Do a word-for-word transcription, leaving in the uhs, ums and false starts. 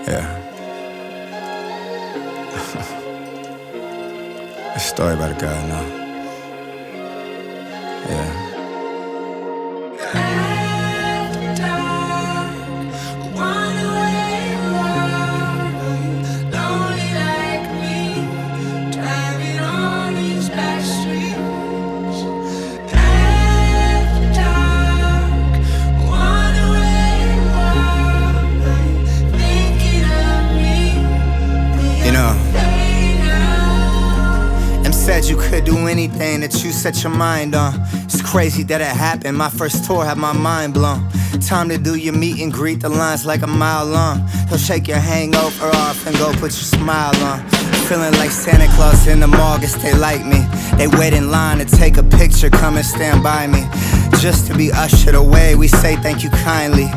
Yeah. A story about a guy, no. Yeah. You know, M said you could do anything that you set your mind on. It's crazy that it happened. My first tour had my mind blown. Time to do your meet and greet, the lines like a mile long. He'll shake your hangover off and go put your smile on. Feeling like Santa Claus in the mall, guess they like me. They wait in line to take a picture, come and stand by me. Just to be ushered away, we say thank you kindly.